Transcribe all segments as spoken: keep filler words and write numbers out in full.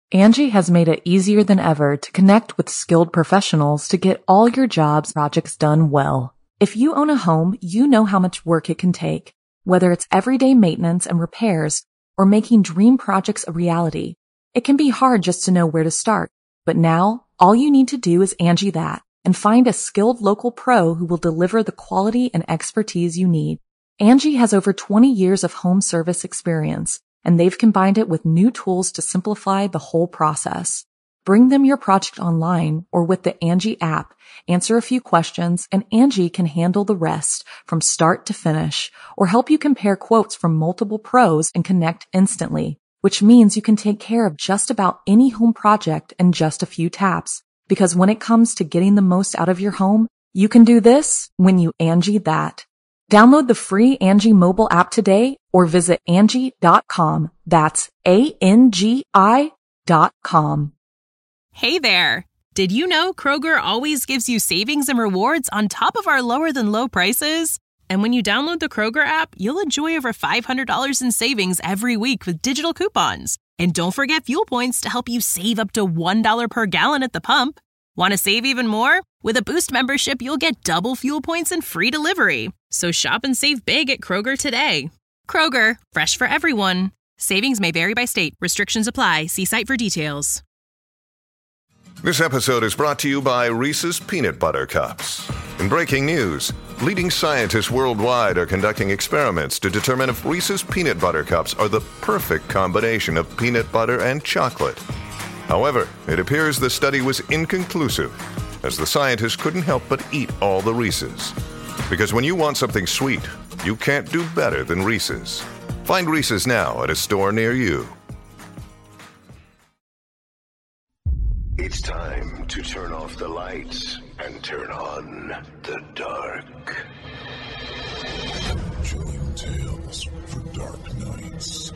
Angie has made it easier than ever to connect with skilled professionals to get all your jobs projects done well. If you own a home, you know how much work it can take, whether it's everyday maintenance and repairs or making dream projects a reality. It can be hard just to know where to start, but now all you need to do is Angie that and find a skilled local pro who will deliver the quality and expertise you need. Angie has over twenty years of home service experience, and they've combined it with new tools to simplify the whole process. Bring them your project online or with the Angie app, answer a few questions, and Angie can handle the rest from start to finish, or help you compare quotes from multiple pros and connect instantly, which means you can take care of just about any home project in just a few taps. Because when it comes to getting the most out of your home, you can do this when you Angie that. Download the free Angie mobile app today or visit Angie dot com. That's A N G I dot com. Hey there! Did you know Kroger always gives you savings and rewards on top of our lower than low prices? And when you download the Kroger app, you'll enjoy over five hundred dollars in savings every week with digital coupons. And don't forget fuel points to help you save up to one dollar per gallon at the pump. Want to save even more? With a Boost membership, you'll get double fuel points and free delivery. So shop and save big at Kroger today. Kroger, fresh for everyone. Savings may vary by state. Restrictions apply. See site for details. This episode is brought to you by Reese's Peanut Butter Cups. In breaking news, leading scientists worldwide are conducting experiments to determine if Reese's Peanut Butter Cups are the perfect combination of peanut butter and chocolate. However, it appears the study was inconclusive, as the scientists couldn't help but eat all the Reese's. Because when you want something sweet, you can't do better than Reese's. Find Reese's now at a store near you. It's time to turn off the lights and turn on the dark. Chilling tales for dark nights.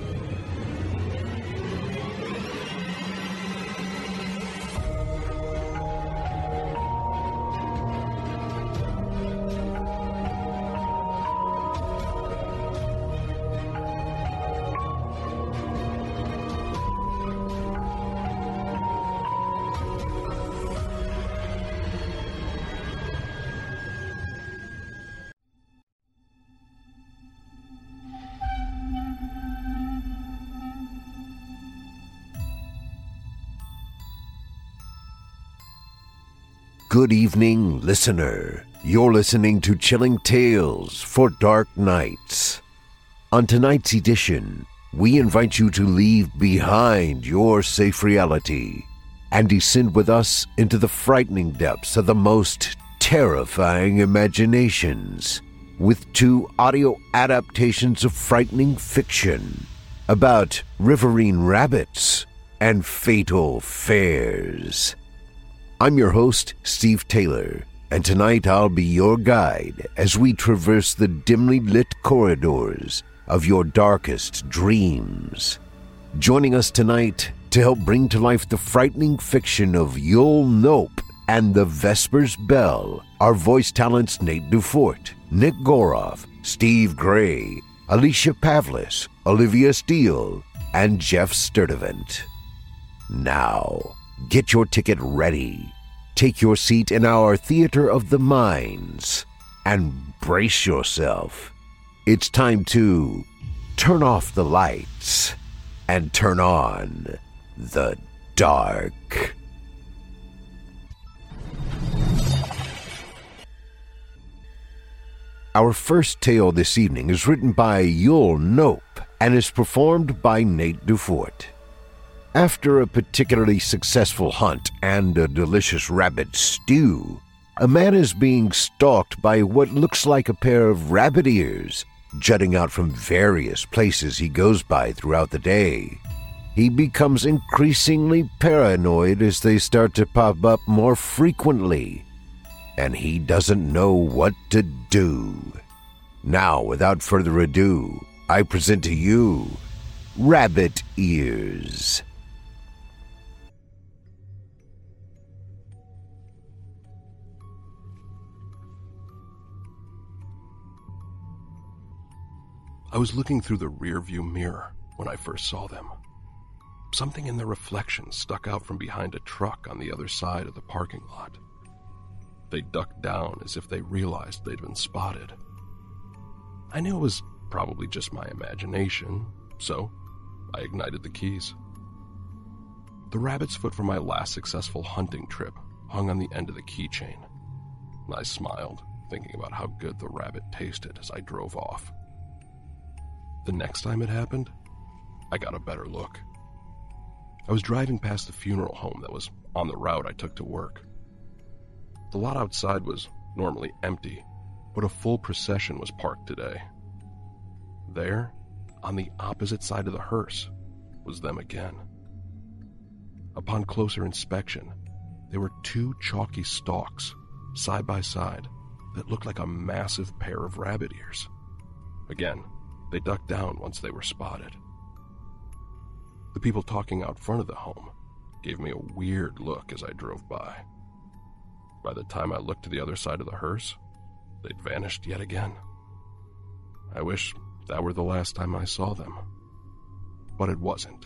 Good evening, listener. You're listening to Chilling Tales for Dark Nights. On tonight's edition, we invite you to leave behind your safe reality and descend with us into the frightening depths of the most terrifying imaginations with two audio adaptations of frightening fiction about riverine rabbits and fatal fares. I'm your host, Steve Taylor, and tonight I'll be your guide as we traverse the dimly lit corridors of your darkest dreams. Joining us tonight to help bring to life the frightening fiction of Yul Nope and the Vespers Bell are voice talents Nate Dufort, Nick Goroff, Steve Gray, Alicia Pavlis, Olivia Steele, and Jeff Sturdivant. Now, get your ticket ready, take your seat in our Theater of the Minds, and brace yourself. It's time to turn off the lights and turn on the dark. Our first tale this evening is written by Yul Nope and is performed by Nate Dufort. After a particularly successful hunt and a delicious rabbit stew, a man is being stalked by what looks like a pair of rabbit ears jutting out from various places he goes by throughout the day. He becomes increasingly paranoid as they start to pop up more frequently, and he doesn't know what to do. Now, without further ado, I present to you Rabbit Ears. I was looking through the rearview mirror when I first saw them. something in the reflection stuck out from behind a truck on the other side of the parking lot. They ducked down as if they realized they'd been spotted. I knew it was probably just my imagination, so I ignited the keys. The rabbit's foot from my last successful hunting trip hung on the end of the keychain. I smiled, thinking about how good the rabbit tasted as I drove off. The next time it happened, I got a better look. I was driving past the funeral home that was on the route I took to work. The lot outside was normally empty, but a full procession was parked today. There, on the opposite side of the hearse, was them again. Upon closer inspection, there were two chalky stalks, side by side, that looked like a massive pair of rabbit ears. Again, they ducked down once they were spotted. The people talking out front of the home gave me a weird look as I drove by. By the time I looked to the other side of the hearse, they'd vanished yet again. I wish that were the last time I saw them, but it wasn't.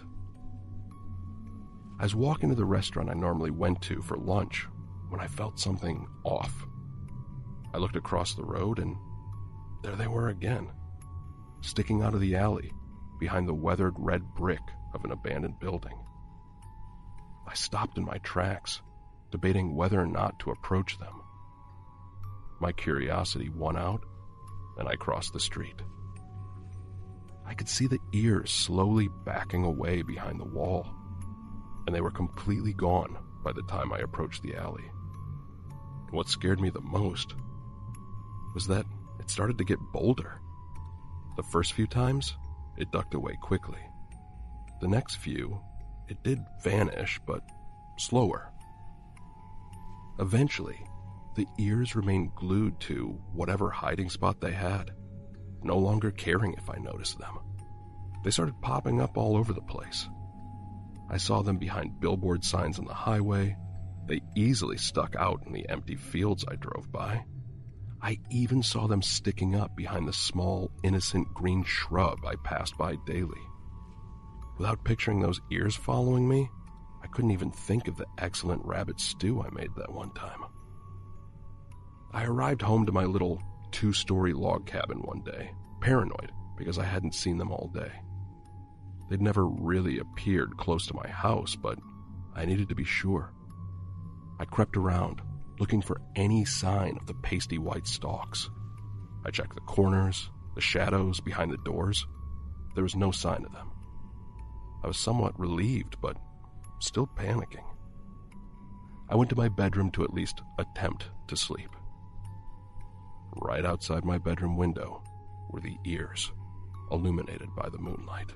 I was walking to the restaurant I normally went to for lunch when I felt something off. I looked across the road and there they were again, sticking out of the alley behind the weathered red brick of an abandoned building. I stopped in my tracks, debating whether or not to approach them. My curiosity won out, and I crossed the street. I could see the ears slowly backing away behind the wall, and they were completely gone by the time I approached the alley. What scared me the most was that it started to get bolder. The first few times, it ducked away quickly. The next few, it did vanish, but slower. Eventually, the ears remained glued to whatever hiding spot they had, no longer caring if I noticed them. They started popping up all over the place. I saw them behind billboard signs on the highway. They easily stuck out in the empty fields I drove by. I even saw them sticking up behind the small, innocent green shrub I passed by daily. Without picturing those ears following me, I couldn't even think of the excellent rabbit stew I made that one time. I arrived home to my little two-story log cabin one day, paranoid because I hadn't seen them all day. They'd never really appeared close to my house, but I needed to be sure. I crept around, looking for any sign of the pasty white stalks. I checked the corners, the shadows behind the doors. There was no sign of them. I was somewhat relieved, but still panicking. I went to my bedroom to at least attempt to sleep. Right outside my bedroom window were the ears, illuminated by the moonlight.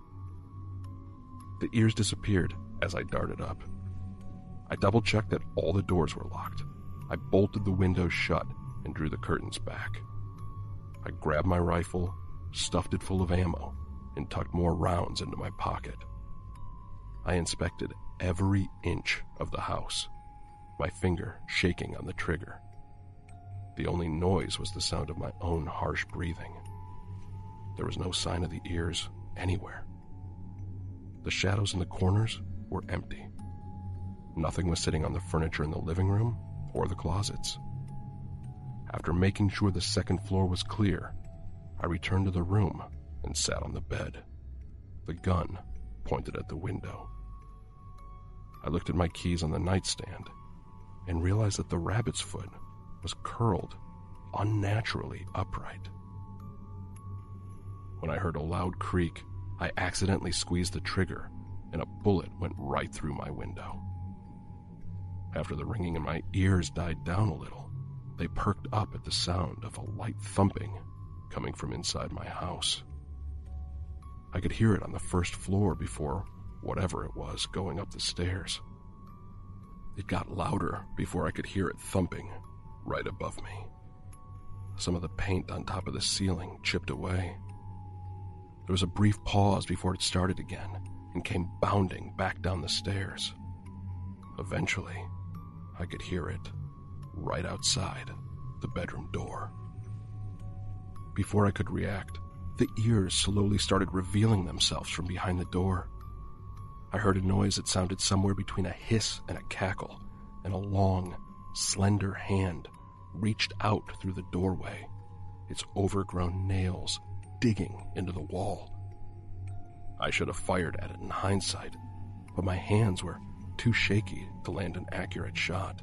The ears disappeared as I darted up. I double-checked that all the doors were locked. I bolted the windows shut and drew the curtains back. I grabbed my rifle, stuffed it full of ammo, and tucked more rounds into my pocket. I inspected every inch of the house, my finger shaking on the trigger. The only noise was the sound of my own harsh breathing. There was no sign of the ears anywhere. The shadows in the corners were empty. Nothing was sitting on the furniture in the living room or the closets. After making sure the second floor was clear, I returned to the room and sat on the bed, the gun pointed at the window. I looked at my keys on the nightstand and realized that the rabbit's foot was curled unnaturally upright. When I heard a loud creak, I accidentally squeezed the trigger and a bullet went right through my window. After the ringing in my ears died down a little, they perked up at the sound of a light thumping coming from inside my house. I could hear it on the first floor before whatever it was going up the stairs. It got louder before I could hear it thumping right above me. Some of the paint on top of the ceiling chipped away. There was a brief pause before it started again and came bounding back down the stairs. Eventually, I could hear it right outside the bedroom door. Before I could react, the ears slowly started revealing themselves from behind the door. I heard a noise that sounded somewhere between a hiss and a cackle, and a long, slender hand reached out through the doorway, its overgrown nails digging into the wall. I should have fired at it in hindsight, but my hands were too shaky to land an accurate shot.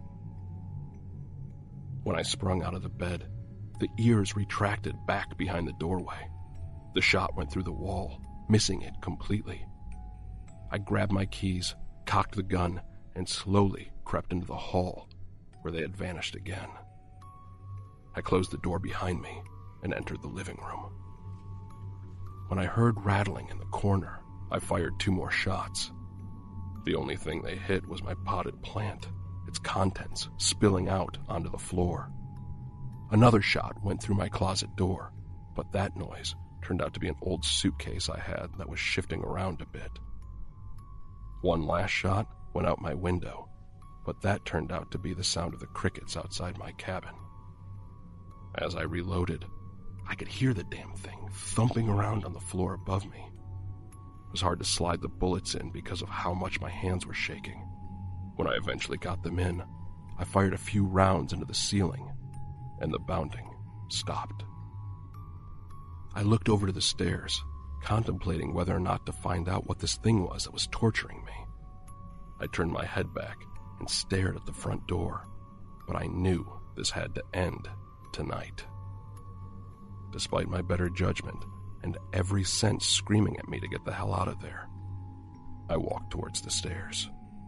When I sprung out of the bed, the ears retracted back behind the doorway. The shot went through the wall, missing it completely. I grabbed my keys, cocked the gun, and slowly crept into the hall, where they had vanished again. I closed the door behind me and entered the living room. When I heard rattling in the corner, I fired two more shots. The only thing they hit was my potted plant, its contents spilling out onto the floor. Another shot went through my closet door, but that noise turned out to be an old suitcase I had that was shifting around a bit. One last shot went out my window, but that turned out to be the sound of the crickets outside my cabin. As I reloaded, I could hear the damn thing thumping around on the floor above me. It was hard to slide the bullets in because of how much my hands were shaking. When I eventually got them in, I fired a few rounds into the ceiling, and the bounding stopped. I looked over to the stairs, contemplating whether or not to find out what this thing was that was torturing me. I turned my head back and stared at the front door, but I knew this had to end tonight. Despite my better judgment and every sense screaming at me to get the hell out of there, I walked towards the stairs.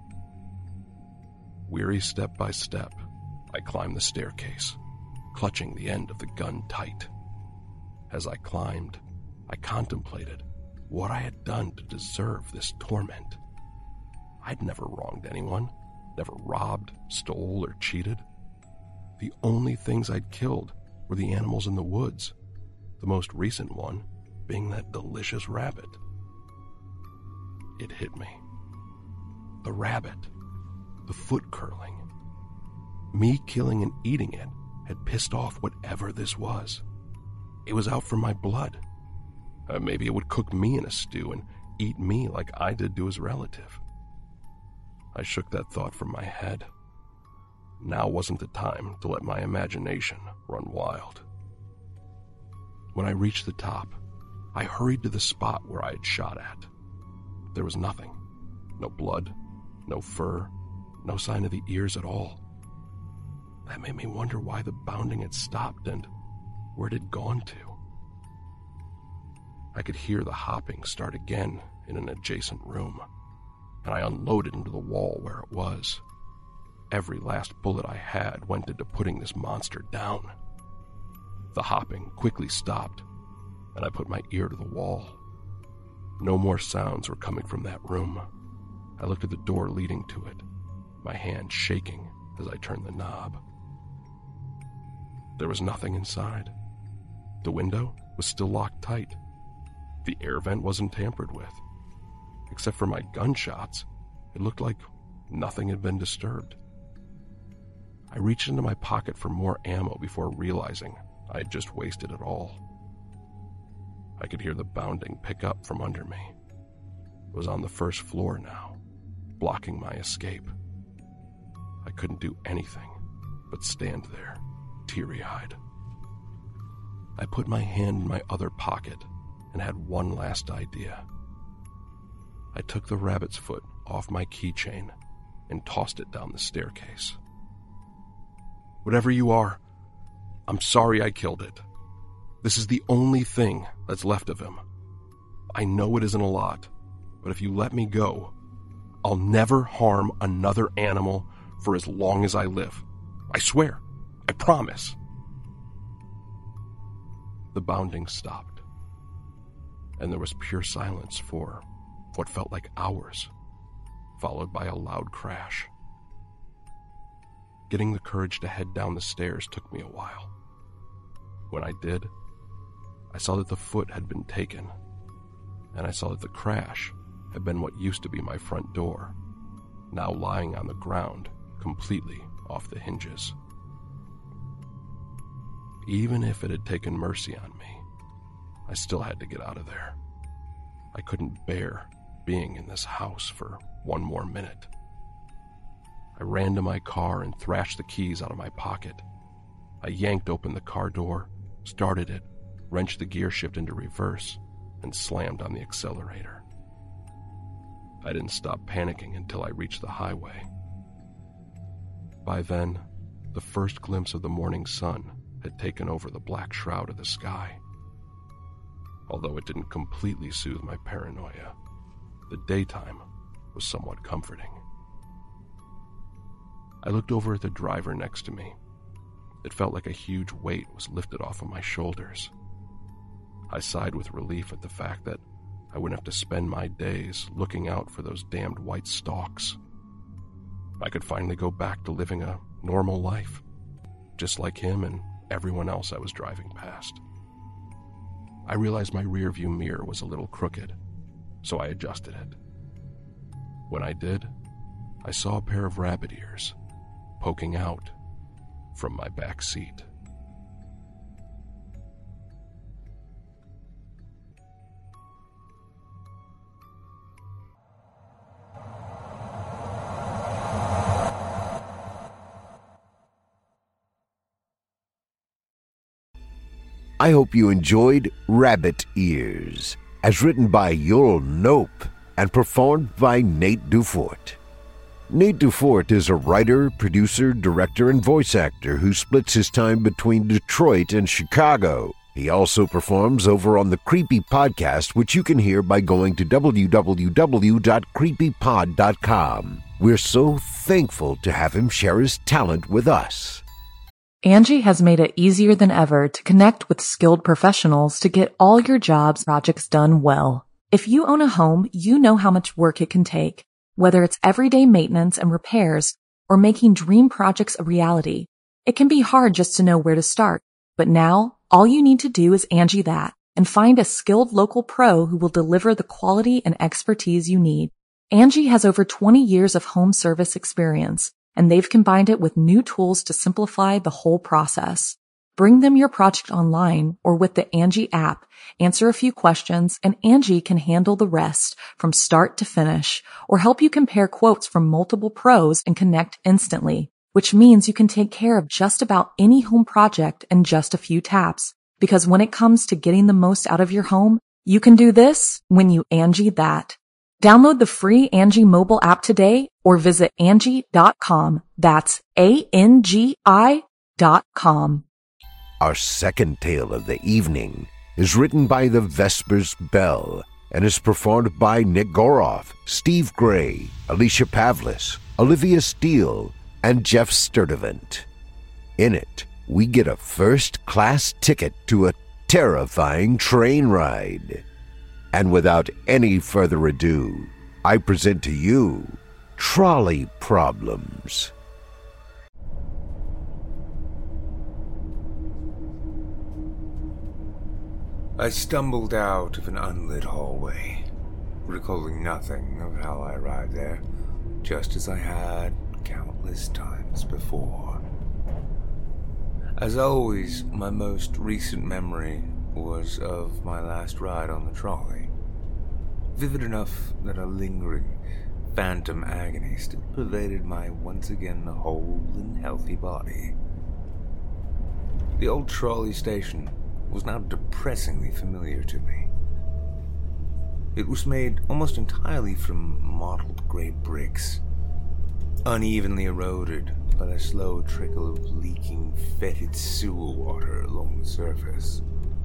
Weary step by step, I climbed the staircase, clutching the end of the gun tight. As I climbed, I contemplated what I had done to deserve this torment. I'd never wronged anyone, never robbed, stole, or cheated. The only things I'd killed were the animals in the woods, the most recent one being that delicious rabbit. It hit me. The rabbit. The foot curling. Me killing and eating it had pissed off whatever this was. It was out for my blood. Uh, maybe it would cook me in a stew and eat me like I did to his relative. I shook that thought from my head. Now wasn't the time to let my imagination run wild. When I reached the top, I hurried to the spot where I had shot at. There was nothing. No blood, no fur, no sign of the ears at all. That made me wonder why the bounding had stopped and where it had gone to. I could hear the hopping start again in an adjacent room, and I unloaded into the wall where it was. Every last bullet I had went into putting this monster down. The hopping quickly stopped, and I put my ear to the wall. No more sounds were coming from that room. I looked at the door leading to it, my hand shaking as I turned the knob. There was nothing inside. The window was still locked tight. The air vent wasn't tampered with. Except for my gunshots, it looked like nothing had been disturbed. I reached into my pocket for more ammo before realizing I had just wasted it all. I could hear the bounding pick up from under me. It was on the first floor now, blocking my escape. I couldn't do anything but stand there, teary-eyed. I put my hand in my other pocket and had one last idea. I took the rabbit's foot off my keychain and tossed it down the staircase. Whatever you are, I'm sorry I killed it. This is the only thing that's left of him. I know it isn't a lot, but if you let me go, I'll never harm another animal for as long as I live. I swear. I promise. The bounding stopped, and there was pure silence for what felt like hours, followed by a loud crash. Getting the courage to head down the stairs took me a while. When I did, I saw that the foot had been taken, and I saw that the crash had been what used to be my front door, now lying on the ground, completely off the hinges. Even if it had taken mercy on me, I still had to get out of there. I couldn't bear being in this house for one more minute. I ran to my car and thrashed the keys out of my pocket. I yanked open the car door, started it, wrenched the gear shift into reverse, and slammed on the accelerator. I didn't stop panicking until I reached the highway. By then, the first glimpse of the morning sun had taken over the black shroud of the sky. Although it didn't completely soothe my paranoia, the daytime was somewhat comforting. I looked over at the driver next to me. It felt like a huge weight was lifted off of my shoulders. I sighed with relief at the fact that I wouldn't have to spend my days looking out for those damned white stalks. I could finally go back to living a normal life, just like him and everyone else I was driving past. I realized my rearview mirror was a little crooked, so I adjusted it. When I did, I saw a pair of rabbit ears poking out from my back seat. I hope you enjoyed Rabbit Ears, as written by Yul Nope and performed by Nate Dufort. Nate Dufort is a writer, producer, director, and voice actor who splits his time between Detroit and Chicago. He also performs over on the Creepy Podcast, which you can hear by going to w w w dot creepy pod dot com. We're so thankful to have him share his talent with us. Angie has made it easier than ever to connect with skilled professionals to get all your jobs projects done well. If you own a home, you know how much work it can take, whether it's everyday maintenance and repairs or making dream projects a reality. It can be hard just to know where to start, but now all you need to do is Angie that and find a skilled local pro who will deliver the quality and expertise you need. Angie has over twenty years of home service experience, and they've combined it with new tools to simplify the whole process. Bring them your project online or with the Angie app, answer a few questions, and Angie can handle the rest from start to finish, or help you compare quotes from multiple pros and connect instantly, which means you can take care of just about any home project in just a few taps. Because when it comes to getting the most out of your home, you can do this when you Angie that. Download the free Angie mobile app today or visit Angie dot com. That's A N G I dot com. Our second tale of the evening is written by the Vespers Bell and is performed by Nick Goroff, Steve Gray, Alicia Pavlis, Olivia Steele, and Jeff Sturdivant. In it, we get a first-class ticket to a terrifying train ride. And without any further ado, I present to you Trolley Problems. I stumbled out of an unlit hallway, recalling nothing of how I arrived there, just as I had countless times before. As always, my most recent memory was of my last ride on the trolley, vivid enough that a lingering, phantom agony still pervaded my once again whole and healthy body. The old trolley station was now depressingly familiar to me. It was made almost entirely from mottled grey bricks, unevenly eroded by the slow trickle of leaking, fetid sewer water along the surface.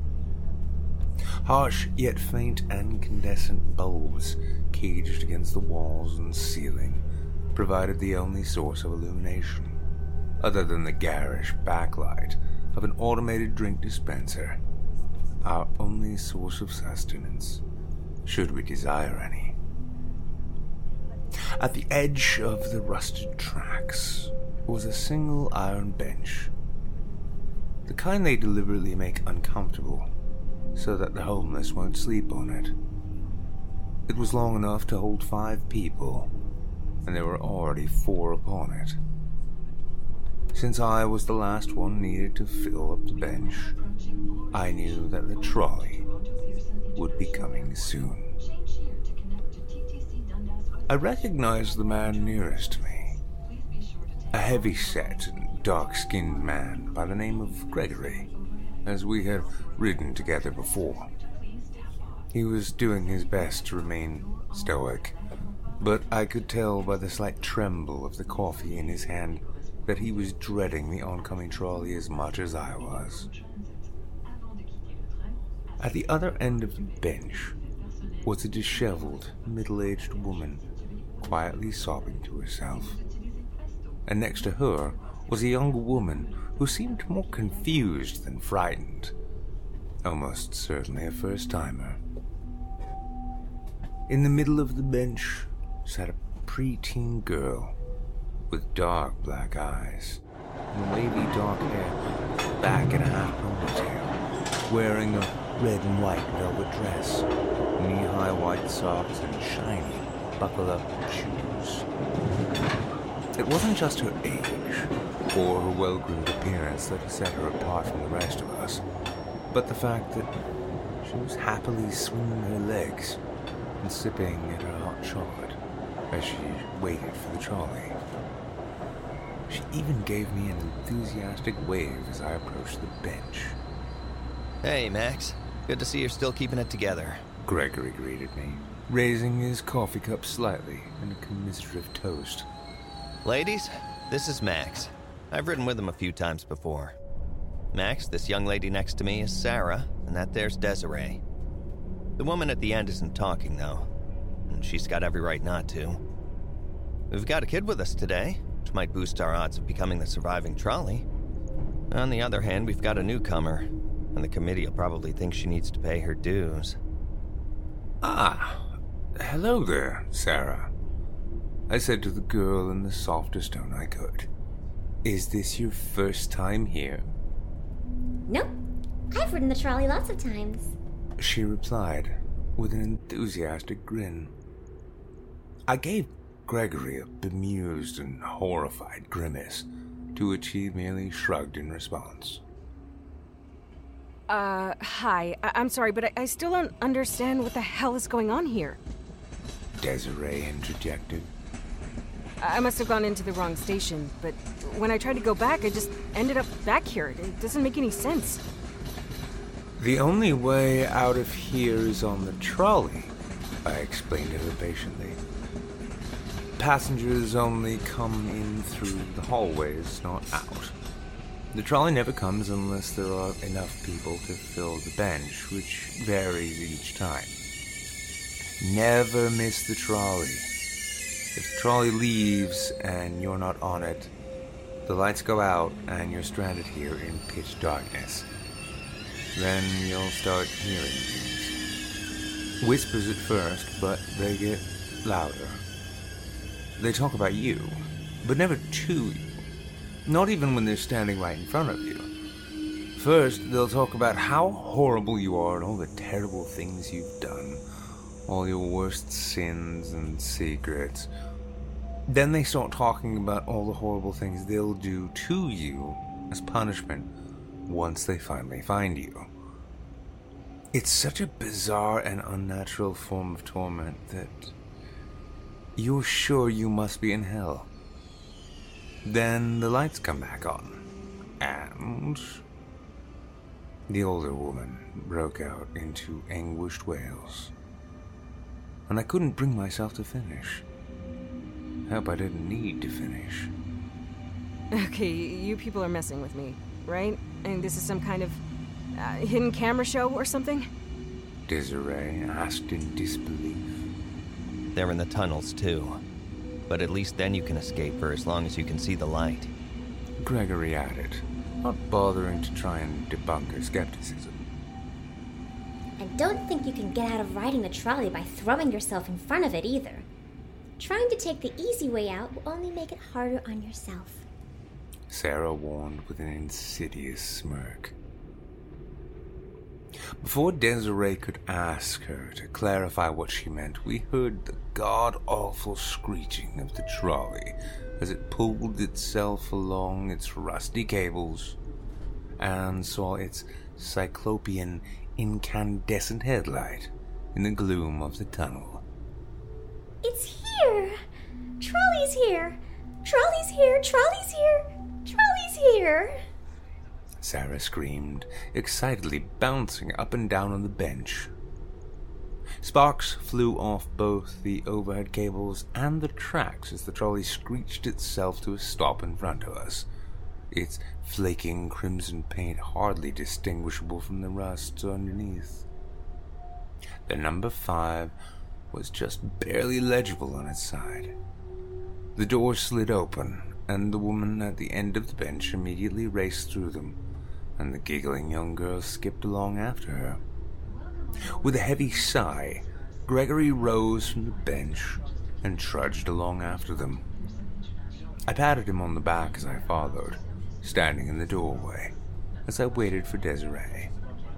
Harsh yet faint incandescent bulbs caged against the walls and ceiling provided the only source of illumination, other than the garish backlight of an automated drink dispenser, our only source of sustenance, should we desire any. At the edge of the rusted tracks was a single iron bench, the kind they deliberately make uncomfortable so that the homeless won't sleep on it. It was long enough to hold five people, and there were already four upon it. Since I was the last one needed to fill up the bench, I knew that the trolley would be coming soon. I recognized the man nearest to me. A heavy-set and dark-skinned man by the name of Gregory, as we had ridden together before. He was doing his best to remain stoic, but I could tell by the slight tremble of the coffee in his hand that he was dreading the oncoming trolley as much as I was. At the other end of the bench was a disheveled, middle-aged woman, quietly sobbing to herself. And next to her was a young woman who seemed more confused than frightened. Almost certainly a first-timer. In the middle of the bench sat a preteen girl with dark black eyes and wavy dark hair back in a half ponytail, wearing a red and white velvet dress, knee-high white socks, and shiny, buckle-up shoes. It wasn't just her age or her well-groomed appearance that set her apart from the rest of us, but the fact that she was happily swinging her legs and sipping at her hot chocolate as she waited for the trolley. She even gave me an enthusiastic wave as I approached the bench. Hey, Max. Good to see you're still keeping it together. Gregory greeted me, raising his coffee cup slightly in a commiserative toast. Ladies, this is Max. I've ridden with him a few times before. Max, this young lady next to me is Sarah, and that there's Desiree. The woman at the end isn't talking, though, and she's got every right not to. We've got a kid with us today, which might boost our odds of becoming the surviving trolley. On the other hand, we've got a newcomer, and the committee will probably think she needs to pay her dues. Ah, hello there, Sarah, I said to the girl in the softest tone I could. Is this your first time here? Nope. I've ridden the trolley lots of times. She replied with an enthusiastic grin. I gave Gregory a bemused and horrified grimace, to which he merely shrugged in response. Uh, hi. I- I'm sorry, but I-, I still don't understand what the hell is going on here. Desiree interjected. I, I must have gone into the wrong station, but when I tried to go back, I just ended up back here. It doesn't make any sense. The only way out of here is on the trolley, I explained to her patiently. Passengers only come in through the hallways, not out. The trolley never comes unless there are enough people to fill the bench, which varies each time. Never miss the trolley. If the trolley leaves and you're not on it, the lights go out and you're stranded here in pitch darkness. Then you'll start hearing things. Whispers at first, but they get louder. They talk about you, but never to you. Not even when they're standing right in front of you. First, they'll talk about how horrible you are and all the terrible things you've done. All your worst sins and secrets. Then they start talking about all the horrible things they'll do to you as punishment once they finally find you. It's such a bizarre and unnatural form of torment that you're sure you must be in hell. Then the lights come back on, and the older woman broke out into anguished wails, and I couldn't bring myself to finish. Hope I didn't need to finish. Okay, you people are messing with me, right? And this is some kind of uh, hidden camera show or something? Desiree asked in disbelief. They're in the tunnels, too. But at least then you can escape for as long as you can see the light. Gregory added, not bothering to try and debunk her skepticism. I don't think you can get out of riding the trolley by throwing yourself in front of it either. Trying to take the easy way out will only make it harder on yourself. Sarah warned with an insidious smirk. Before Desiree could ask her to clarify what she meant, we heard the god-awful screeching of the trolley as it pulled itself along its rusty cables and saw its cyclopean incandescent headlight in the gloom of the tunnel. It's here! Trolley's here! Trolley's here! Trolley's here! Trolley's here! Sarah screamed, excitedly bouncing up and down on the bench. Sparks flew off both the overhead cables and the tracks as the trolley screeched itself to a stop in front of us, its flaking crimson paint hardly distinguishable from the rust underneath. The number five was just barely legible on its side. The door slid open, and the woman at the end of the bench immediately raced through them, and the giggling young girl skipped along after her. With a heavy sigh, Gregory rose from the bench and trudged along after them. I patted him on the back as I followed, standing in the doorway, as I waited for Desiree.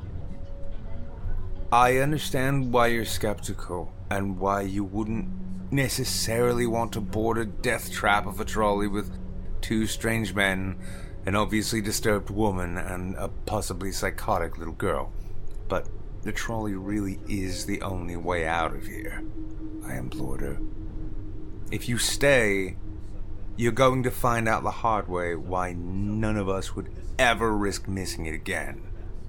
I understand why you're skeptical, and why you wouldn't necessarily want to board a death trap of a trolley with two strange men, an obviously disturbed woman, and a possibly psychotic little girl. But the trolley really is the only way out of here, I implored her. If you stay, you're going to find out the hard way why none of us would ever risk missing it again.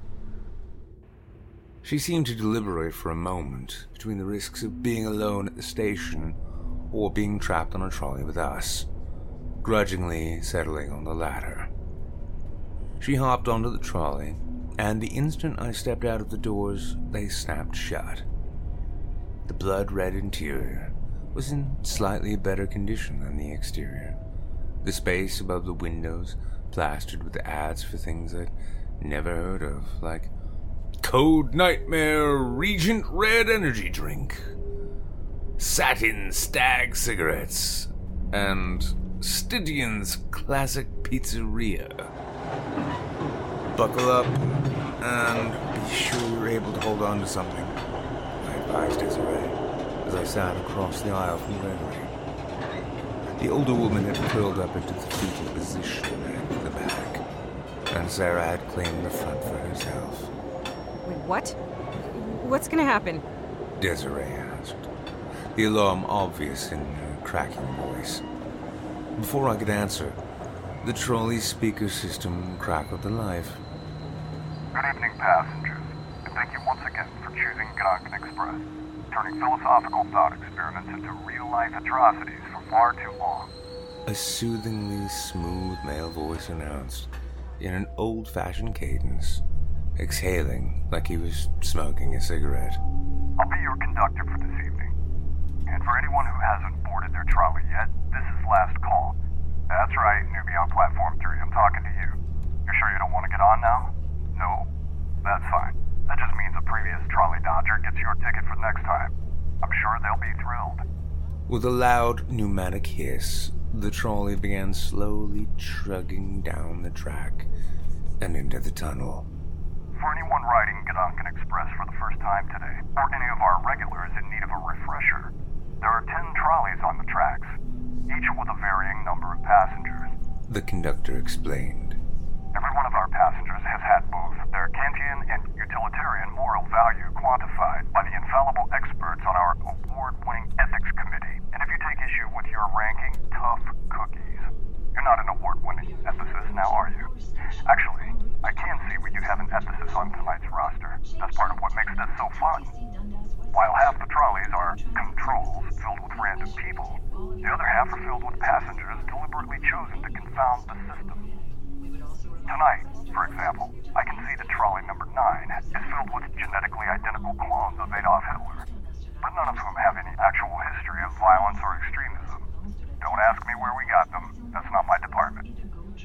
She seemed to deliberate for a moment between the risks of being alone at the station or being trapped on a trolley with us, grudgingly settling on the latter. She hopped onto the trolley, and the instant I stepped out of the doors, they snapped shut. The blood-red interior was in slightly better condition than the exterior, the space above the windows plastered with ads for things I'd never heard of, like Code Nightmare Regent Red Energy Drink, Satin Stag Cigarettes, and Stidion's Classic Pizzeria. Buckle up and be sure you're able to hold on to something, I advised Desiree as I sat across the aisle from Gregory. The older woman had curled up into the fetal position at the back, and Sarah had claimed the front for herself. Wait, what? What's gonna happen? Desiree asked, the alarm obvious in her cracking voice. Before I could answer, the trolley speaker system crackled to life. Good evening, passengers, and thank you once again for choosing Gedanken Express, turning philosophical thought experiments into real-life atrocities for far too long. A soothingly smooth male voice announced, in an old-fashioned cadence, exhaling like he was smoking a cigarette. I'll be your conductor for this evening. And for anyone who hasn't boarded their trolley yet, this is last call. That's right, newbie on platform three, I'm talking to you. You're sure you don't want to get on now? No, that's fine. That just means a previous trolley dodger gets your ticket for next time. I'm sure they'll be thrilled. With a loud pneumatic hiss, the trolley began slowly trugging down the track and into the tunnel. For anyone riding Gedanken Express for the first time today, or any of our regulars in need of a refresher, there are ten trolleys on the tracks, each with a varying number of passengers. The conductor explained. Every one of our passengers has had both their Kantian and utilitarian moral value quantified by the infallible experts on our award-winning ethics committee. And if you take issue with your ranking, tough cookies. You're not an award-winning ethicist now, are you? Actually, I can see where you have an ethicist on tonight's roster. That's part of what makes this so fun. While half the trolleys are controls filled with random people, the other half are filled with passengers deliberately chosen to confound the system. Tonight, for example, I can see that trolley number nine is filled with genetically identical clones of Adolf Hitler, but none of whom have any actual history of violence or extremism. Don't ask me where we got them. That's not my department.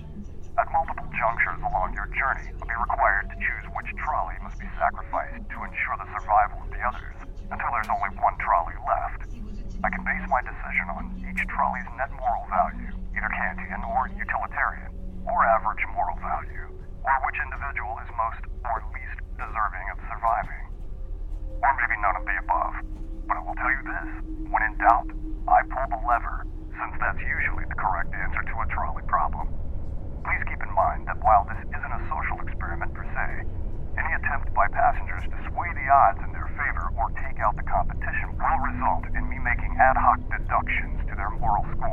At multiple junctures along your journey, you'll be required to choose which trolley must be sacrificed to ensure the survival of the others, until there's only one trolley left. I can base my decision on each trolley's net moral value, either Kantian or utilitarian, or average moral value, or which individual is most or least deserving of surviving. Or maybe none of the above. But I will tell you this, when in doubt, I pull the lever, since that's usually the correct answer to a trolley problem. Please keep in mind that while this isn't a social experiment per se, any attempt by passengers to sway the odds in their favor or take out the competition will result in me making ad hoc deductions to their moral score.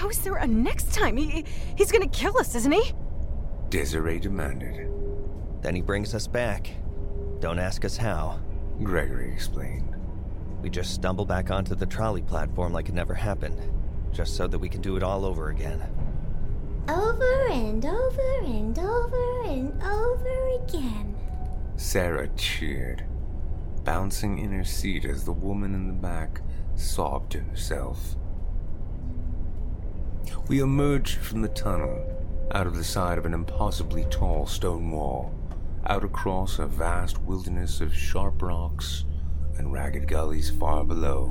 how is there a next time? He, he's gonna kill us, isn't he? Desiree demanded. Then he brings us back. Don't ask us how. Gregory explained. We just stumble back onto the trolley platform like it never happened, just so that we can do it all over again. Over and over and over and over again. Sarah cheered, bouncing in her seat as the woman in the back sobbed to herself. We emerged from the tunnel, out of the side of an impossibly tall stone wall, out across a vast wilderness of sharp rocks and ragged gullies far below.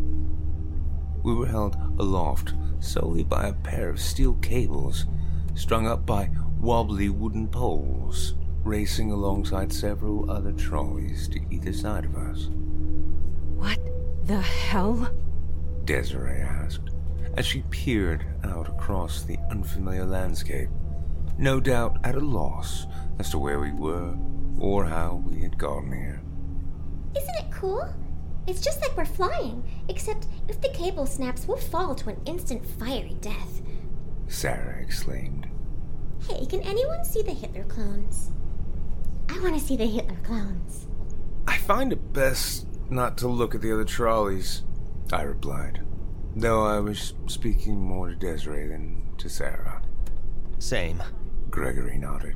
We were held aloft solely by a pair of steel cables strung up by wobbly wooden poles, racing alongside several other trolleys to either side of us. What the hell? Desiree asked, as she peered out across the unfamiliar landscape, no doubt at a loss as to where we were or how we had gotten here. Isn't it cool? It's just like we're flying, except if the cable snaps, we'll fall to an instant fiery death. Sarah exclaimed. Hey, can anyone see the Hitler clones? I want to see the Hitler clones. I find it best not to look at the other trolleys, I replied, though I was speaking more to Desiree than to Sarah. Same. Gregory nodded.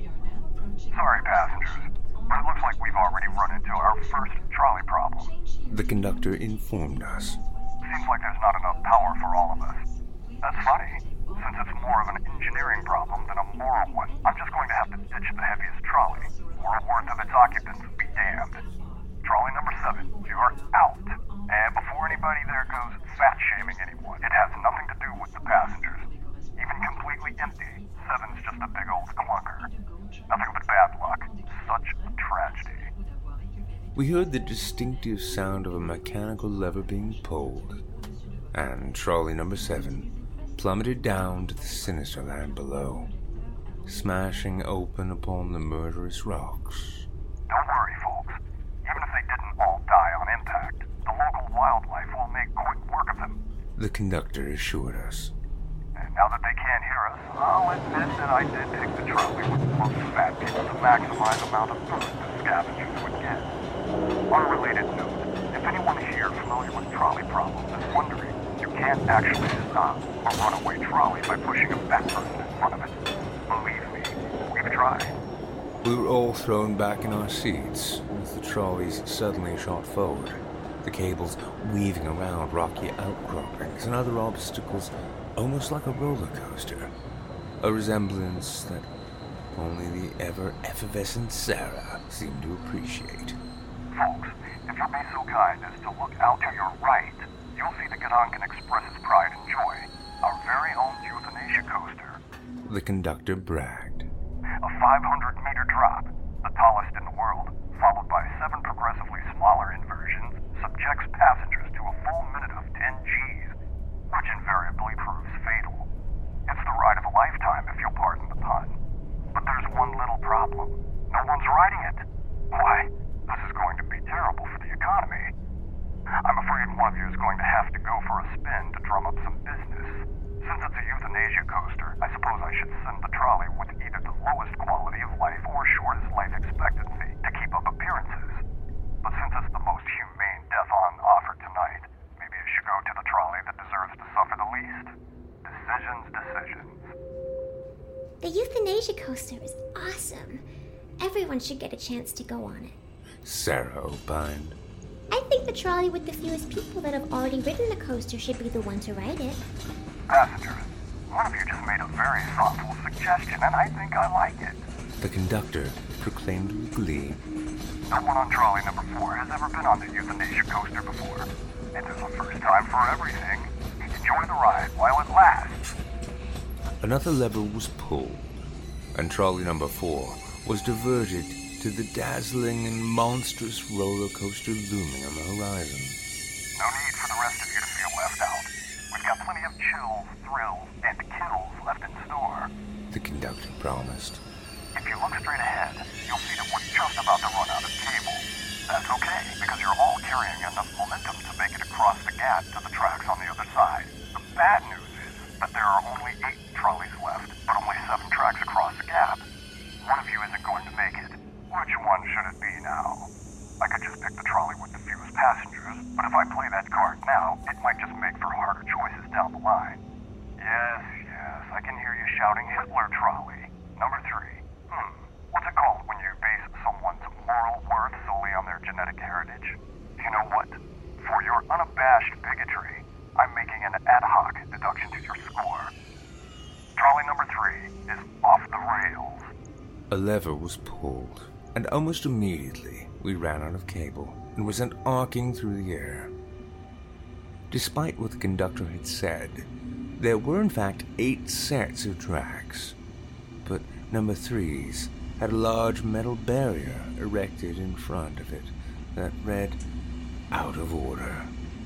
Sorry, passengers, but it looks like we've already run into our first trolley problem. The conductor informed us. Seems like there's not enough power for all of us. That's funny, since it's more of an engineering problem than a moral one. I'm just going to have to ditch the heaviest trolley, or a worth of its occupants be damned. Trolley number seven, you are out. And before anybody there goes fat-shaming anyone, it has nothing to do with the passengers. Even completely empty, seven's just a big old clunker. Nothing but bad luck. Such a tragedy. We heard the distinctive sound of a mechanical lever being pulled, and trolley number seven plummeted down to the sinister land below, smashing open upon the murderous rocks. Don't worry, folks. Even if they didn't all die on impact, the local wildlife will make quick work of them. The conductor assured us. And now that they can't hear us, I'll admit that I did take the trolley with most fat people to maximize the amount of food the scavengers would get. On a related note, if anyone here familiar with trolley problems is wondering, you can't actually stop a runaway trolley by pushing a fat person in front of it. Believe me, we've tried. We were all thrown back in our seats as the trolleys suddenly shot forward, the cables weaving around rocky outcroppings and other obstacles almost like a roller coaster, a resemblance that only the ever-effervescent Sarah seemed to appreciate. Folks, if you'll be so kind as to look out to your right, you'll see the Gedanken Express's pride and joy, our very own euthanasia coaster. The conductor bragged. A five hundred meter drop, the tallest in the world, followed by seven progressively smaller inversions, subjects passengers to a full minute of ten G's, which invariably proves fatal. It's the ride of a lifetime, if you'll pardon the pun. But there's one little problem. No one's riding it. Why, this is going to be terrible for the economy. I'm afraid one of you is going to have to go for a spin to drum up some business. Since it's a euthanasia coaster, I suppose I should send the trolley with either the lowest quality of life or shortest life expectancy to keep up appearances. But since it's the most humane death on offer tonight, maybe I should go to the trolley that deserves to suffer the least. Decisions, decisions. The euthanasia coaster is awesome. Everyone should get a chance to go on it. Sarah opined. I think the trolley with the fewest people that have already ridden the coaster should be the one to ride it. Passengers, one of you just made a very thoughtful suggestion, and I think I like it. The conductor proclaimed with glee. No one on trolley number four has ever been on the euthanasia coaster before. It is a first time for everything. Enjoy the ride while it lasts. Another lever was pulled, and trolley number four was diverted to the dazzling and monstrous roller coaster looming on the horizon. No need for the rest of you to feel left out. We've got plenty of chills, thrills, and kills left in store. The conductor promised. If you look straight ahead, you'll see that we're just about to run out of cable. That's okay, because you're all carrying enough momentum to make it across the gap to the tracks on the other side. The bad news is that there are only eight trolleys left, but only seven tracks across the gap. One of you isn't going to make it. Which one should it be now? I could just pick the trolley with the fewest passengers, but if I play that card now, it might just make for harder choices down the line. Yes, yes, I can hear you shouting Hitler trolley. Number three. Hmm, what's it called when you base someone's moral worth solely on their genetic heritage? You know what? For your unabashed bigotry, I'm making an ad hoc deduction to your score. Trolley number three is off the rails. A lever was pulled, and almost immediately we ran out of cable and were sent arcing through the air. Despite what the conductor had said, there were in fact eight sets of tracks, but number three's had a large metal barrier erected in front of it that read, "Out of order."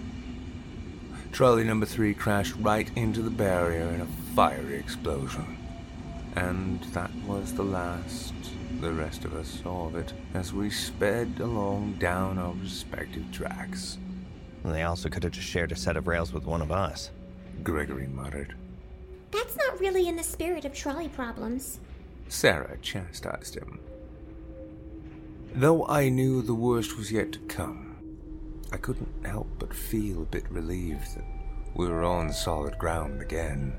Trolley number three crashed right into the barrier in a fiery explosion. And that was the last the rest of us saw of it as we sped along down our respective tracks. Well, they also could have just shared a set of rails with one of us, Gregory muttered. That's not really in the spirit of trolley problems. Sarah chastised him. Though I knew the worst was yet to come, I couldn't help but feel a bit relieved that we were on solid ground again.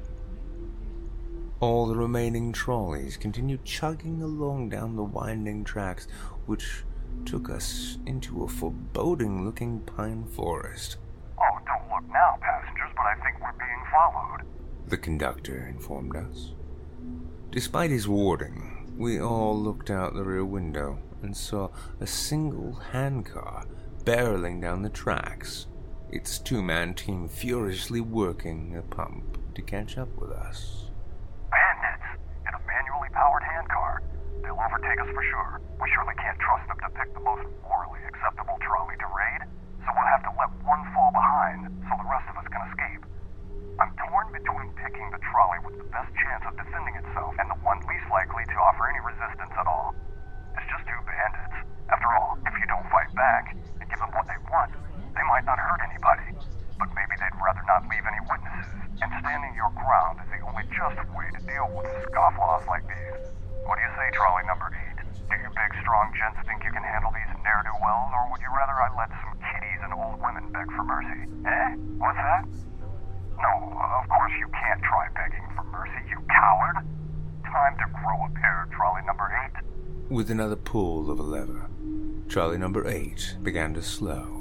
All the remaining trolleys continued chugging along down the winding tracks, which took us into a foreboding-looking pine forest. Oh, don't look now, passengers, but I think we're being followed, the conductor informed us. Despite his warning, we all looked out the rear window and saw a single handcar barreling down the tracks, its two-man team furiously working a pump to catch up with us. Bandits! In a manually powered handcar. They'll overtake us for sure. We surely can't trust them to pick the most morally acceptable trolley to raid, so we'll have to let one fall behind so the rest of us can escape. I'm torn between picking the trolley with the best chance of defending itself and the one least likely to offer any resistance at all. It's just two bandits. After all, if you don't fight back and give them what they want, they might not hurt anybody. But maybe they'd rather not leave any witnesses, and standing your ground is the only just way to deal with scofflaws like these. What do you say, trolley number eight? Do you big, strong gents think you can handle these ne'er-do-wells, or would you rather I let some kiddies and old women beg for mercy? Eh? What's that? No, of course you can't try begging for mercy, you coward. Time to grow a pair, trolley number eight. With another pull of a lever, trolley number eight began to slow.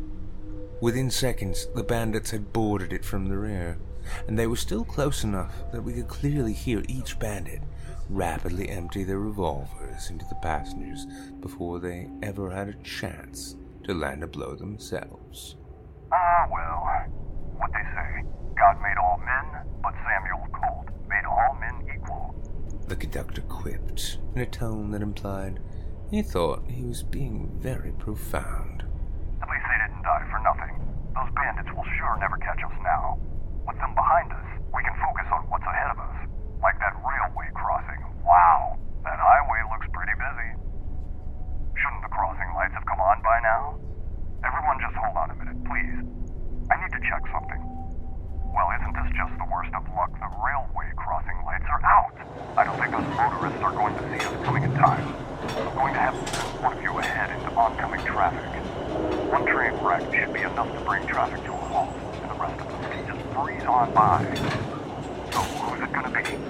Within seconds, the bandits had boarded it from the rear, and they were still close enough that we could clearly hear each bandit rapidly empty their revolvers into the passengers before they ever had a chance to land a blow themselves. Ah, well, what they say, God made all men, but Samuel Colt made all men equal. The conductor quipped in a tone that implied he thought he was being very profound. At least they didn't die for nothing. Those bandits will sure never catch us now. With them behind us, we can focus on what's ahead of us. Like that railway crossing. Wow, that highway looks pretty busy. Shouldn't the crossing lights have come on by now? Everyone just hold on a minute, please. I need to check something. Well, isn't this just the worst of luck? The railway crossing lights are out. I don't think those motorists are going to see us coming in time. I'm going to have to send one of you ahead into oncoming traffic. One train wreck should be enough to bring traffic to a halt, and the rest of us can just breeze on by. So, who's it gonna be?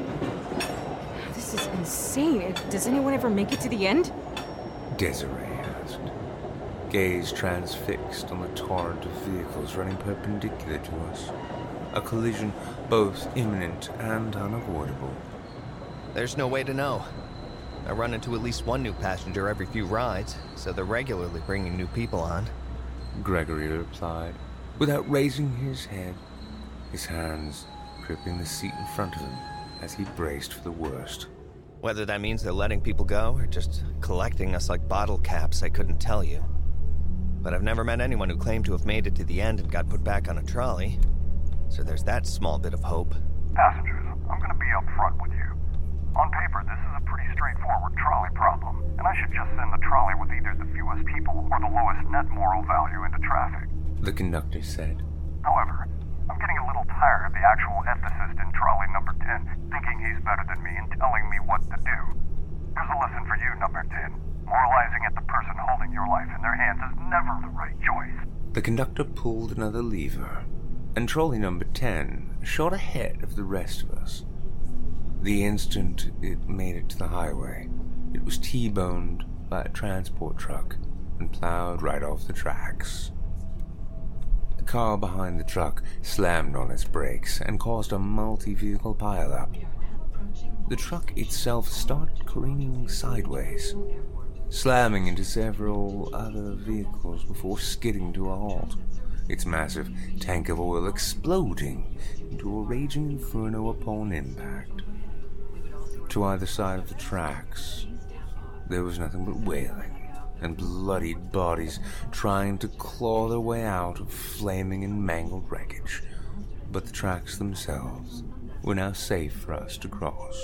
This is insane. Does anyone ever make it to the end? Desiree asked, gaze transfixed on the torrent of vehicles running perpendicular to us. A collision both imminent and unavoidable. There's no way to know. I run into at least one new passenger every few rides, so they're regularly bringing new people on. Gregory replied, without raising his head, his hands gripping the seat in front of him as he braced for the worst. Whether that means they're letting people go or just collecting us like bottle caps, I couldn't tell you. But I've never met anyone who claimed to have made it to the end and got put back on a trolley. So there's that small bit of hope. Passengers, I'm gonna be upfront with you. On paper, this is a pretty straightforward trolley problem, and I should just send the trolley with either the fewest people or the lowest net moral value into traffic. The conductor said. However, I'm getting a little hire the actual ethicist in trolley number ten, thinking he's better than me and telling me what to do. Here's a lesson for you, number ten. Moralizing at the person holding your life in their hands is never the right choice. The conductor pulled another lever, and trolley number ten shot ahead of the rest of us. The instant it made it to the highway, it was T-boned by a transport truck and plowed right off the tracks. The car behind the truck slammed on its brakes and caused a multi-vehicle pileup. The truck itself started careening sideways, slamming into several other vehicles before skidding to a halt, its massive tank of oil exploding into a raging inferno upon impact. To either side of the tracks, there was nothing but wailing and bloodied bodies trying to claw their way out of flaming and mangled wreckage. But the tracks themselves were now safe for us to cross.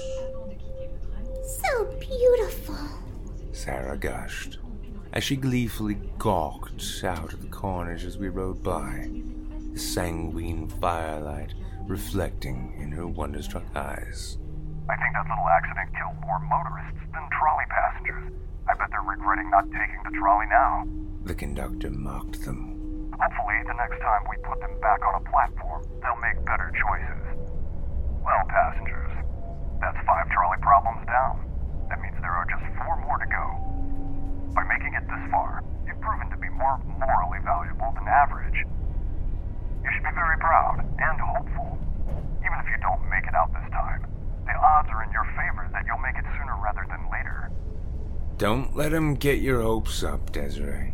So beautiful, Sarah gushed, as she gleefully gawked out at the carnage as we rode by, the sanguine firelight reflecting in her wonder-struck eyes. I think that little accident killed more motorists than trolley passengers. I bet they're regretting not taking the trolley now. The conductor mocked them. Hopefully, the next time we put them back on a platform, they'll make better choices. Well, passengers, that's five trolley problems down. That means there are just four more to go. By making it this far, you've proven to be more morally valuable than average. You should be very proud and hopeful. Even if you don't make it out this time, the odds are in your favor that you'll make it sooner rather than later. Don't let him get your hopes up, Desiree.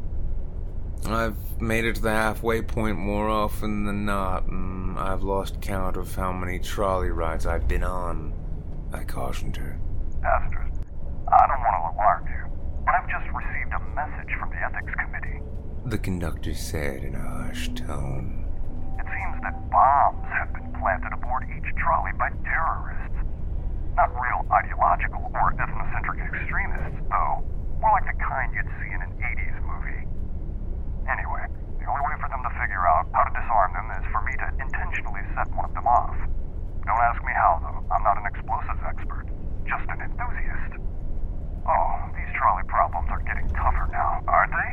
I've made it to the halfway point more often than not, and I've lost count of how many trolley rides I've been on, I cautioned her. Passengers, I don't want to alarm you, but I've just received a message from the Ethics Committee. The conductor said in a hushed tone. It seems that bombs have been planted aboard each trolley by terrorists. Not real ideological or ethnocentric extremists, though. More like the kind you'd see in an eighties movie. Anyway, the only way for them to figure out how to disarm them is for me to intentionally set one of them off. Don't ask me how, though. I'm not an explosives expert. Just an enthusiast. Oh, these trolley problems are getting tougher now, aren't they?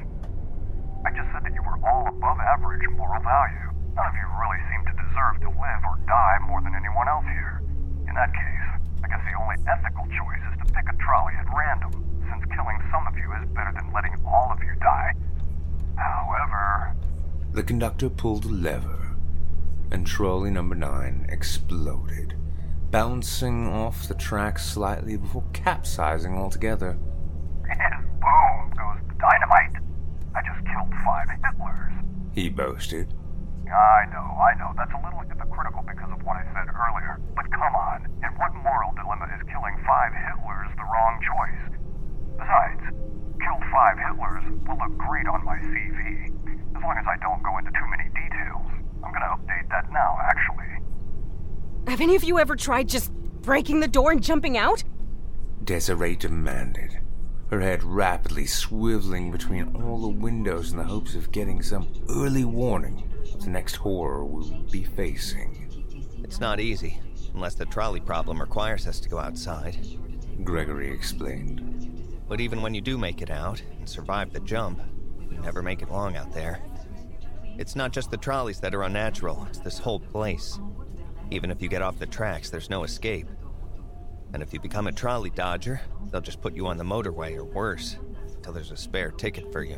I just said that you were all above average moral value. None of you really seem to deserve to live or die more than anyone else here. In that case, I guess the only ethical choice is to pick a trolley at random, since killing some of you is better than letting all of you die. However... The conductor pulled a lever, and trolley number nine exploded, bouncing off the track slightly before capsizing altogether. And boom goes the dynamite. I just killed five Hitlers. He boasted. I know, I know, that's a little hypocritical because of what I said earlier. But come on, in what moral dilemma is killing five Hitlers the wrong choice? Besides, killed five Hitlers will look great on my C V. As long as I don't go into too many details. I'm gonna update that now, actually. Have any of you ever tried just breaking the door and jumping out? Desiree demanded, her head rapidly swiveling between all the windows in the hopes of getting some early warning of the next horror we'll be facing. It's not easy, unless the trolley problem requires us to go outside, Gregory explained. But even when you do make it out and survive the jump, you never make it long out there. It's not just the trolleys that are unnatural, it's this whole place. Even if you get off the tracks, there's no escape. And if you become a trolley dodger, they'll just put you on the motorway or worse, until there's a spare ticket for you.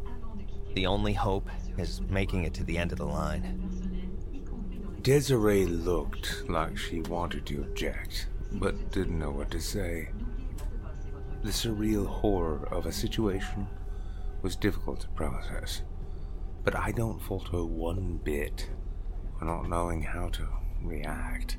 The only hope is making it to the end of the line. Desiree looked like she wanted to object, but didn't know what to say. The surreal horror of a situation was difficult to process, but I don't fault her one bit for not knowing how to react.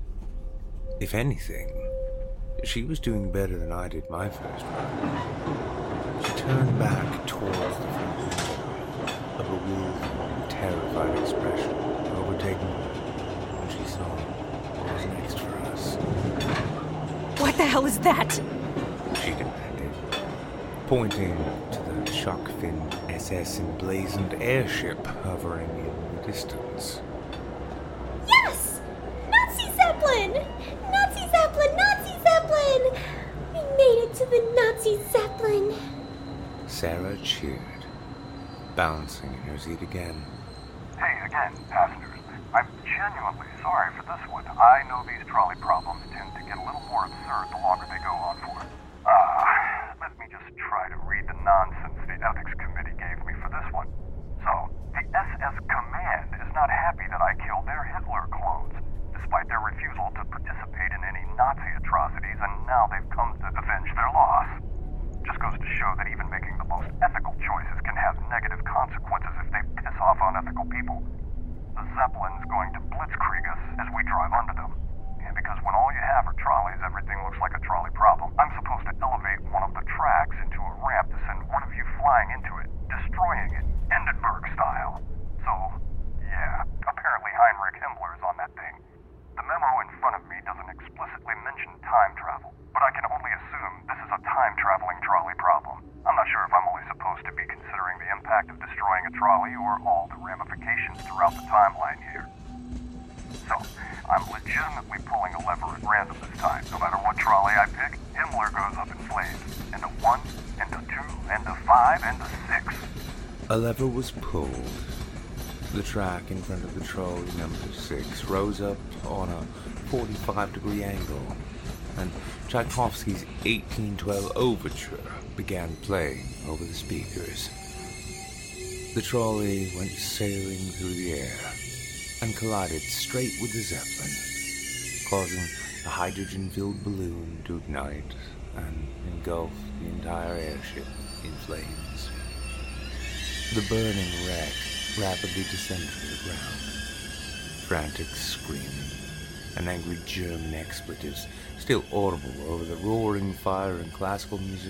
If anything, she was doing better than I did my first ride. She turned back towards the front window, a bewildered, terrified expression overtaking her when she saw what was next for us. What the hell is that? She demanded, pointing to the shark-finned S S emblazoned airship hovering in the distance. Yo! Zeppelin! Nazi Zeppelin! Nazi Zeppelin! We made it to the Nazi Zeppelin! Sarah cheered, bouncing in her seat again. Hey, again, passengers. I'm genuinely sorry for this one. I know these trolley problems tend to get a little more absurd the longer they go on for. Ah, uh, let me just try to read the nonsense the Ethics Committee gave me for this one. So, the S S Command is not happy that I killed their Hitler clones, despite their refusal to participate in any Nazi atrocities, and now they've come to avenge their loss. Just goes to show that even making the most ethical choices can have negative consequences if they piss off unethical people. The Zeppelin's going to blitzkrieg us as we drive under them. And because when all you have are trolleys, everything looks like a trolley problem, I'm supposed to elevate one of the tracks into a ramp to send one of you flying into it, destroying it, Hindenburg style. So, yeah, apparently Heinrich Himmler's on that thing. The memo in front of me doesn't explicitly mention time travel, but I can only assume this is a time-traveling trolley problem. I'm not sure if I'm only supposed to be considering the impact of destroying a trolley or all the ramifications throughout the timeline here. So, I'm legitimately pulling a lever at random this time. No matter what trolley I pick, Himmler goes up in flames. Into one, into two, into five, into six. A lever was pulled. The track in front of the trolley number six rose up on a forty-five degree angle, and Tchaikovsky's eighteen twelve Overture began playing over the speakers. The trolley went sailing through the air and collided straight with the Zeppelin, causing the hydrogen-filled balloon to ignite and engulf the entire airship in flames. The burning wreck rapidly descended to the ground. Frantic screaming and angry German expletives still audible over the roaring fire and classical music,